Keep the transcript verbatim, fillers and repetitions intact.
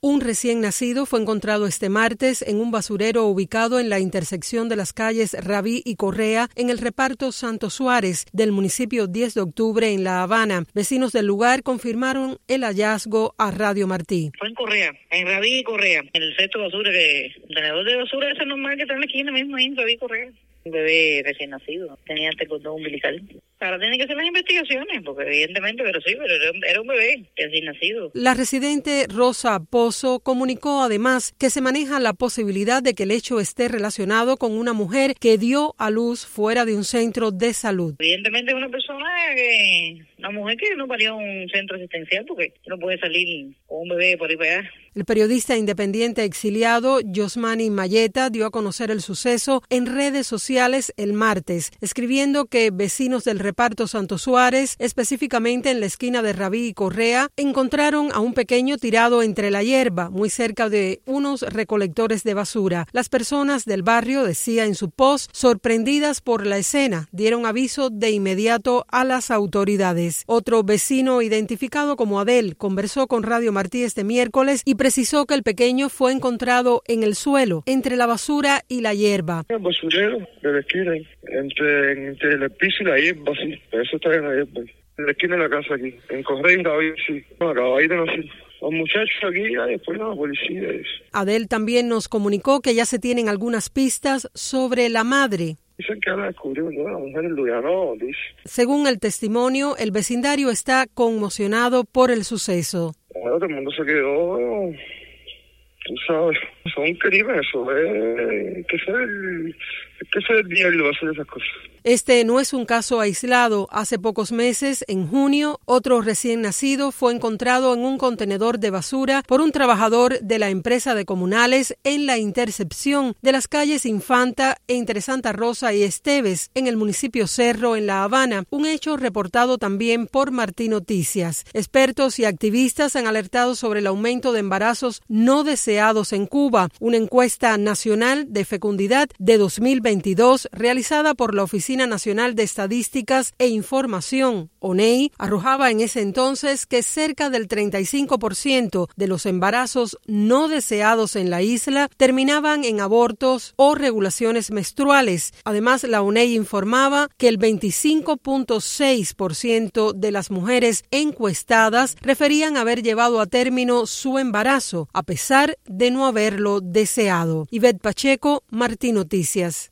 Un recién nacido fue encontrado este martes en un basurero ubicado en la intersección de las calles Rabí y Correa en el reparto Santo Suárez del municipio diez de octubre en La Habana. Vecinos del lugar confirmaron el hallazgo a Radio Martí. Fue en Correa, en Rabí y Correa, en el cesto de basura, que el tenedor de basura ese normal que está en la esquina mismo, ahí en Rabí y Correa. Un bebé recién nacido, tenía este cordón umbilical. Ahora tienen que hacer las investigaciones, porque evidentemente, pero sí, pero era un, era un bebé recién nacido. La residente Rosa Pozo comunicó además que se maneja la posibilidad de que el hecho esté relacionado con una mujer que dio a luz fuera de un centro de salud. Evidentemente es una persona que, una mujer que no parió en un centro asistencial, porque no puede salir con un bebé por ahí para allá. El periodista independiente exiliado Yosmani Mayeta dio a conocer el suceso en redes sociales el martes, escribiendo que vecinos del reparto Santo Suárez, específicamente en la esquina de Rabí y Correa, encontraron a un pequeño tirado entre la hierba, muy cerca de unos recolectores de basura. Las personas del barrio, decía en su post, sorprendidas por la escena, dieron aviso de inmediato a las autoridades. Otro vecino identificado como Adel conversó con Radio Martí este miércoles y precisó que el pequeño fue encontrado en el suelo, entre la basura y la hierba. El basurero de la esquina, entre, entre el piso y la hierba, sí. Eso está en la hierba. En la esquina de la casa aquí, en Correa y David, sí. No, acabáis de nacer. Los muchachos aquí, y después la policía. Eso. Adel también nos comunicó que ya se tienen algunas pistas sobre la madre. Dicen que ahora descubrió, ¿no? La mujer en Lujano, dice. Según el testimonio, el vecindario está conmocionado por el suceso. Bueno, todo el mundo se quedó, tú sabes, son crímenes, eso es que ser el, que ser el diablo hacer esas cosas. Este no es un caso aislado. Hace pocos meses, en junio, otro recién nacido fue encontrado en un contenedor de basura por un trabajador de la empresa de comunales en la intercepción de las calles Infanta entre Santa Rosa y Esteves, en el municipio Cerro, en La Habana, un hecho reportado también por Martí Noticias. Expertos y activistas han alertado sobre el aumento de embarazos no deseados en Cuba. Una encuesta nacional de fecundidad de dos mil veintidós realizada por la Oficina Nacional de Estadísticas e Información, O N E I, arrojaba en ese entonces que cerca del treinta y cinco por ciento de los embarazos no deseados en la isla terminaban en abortos o regulaciones menstruales. Además, la O N E I informaba que el veinticinco punto seis por ciento de las mujeres encuestadas referían haber llevado a término su embarazo, a pesar de no haberlo deseado. Ivette Pacheco, Martí Noticias.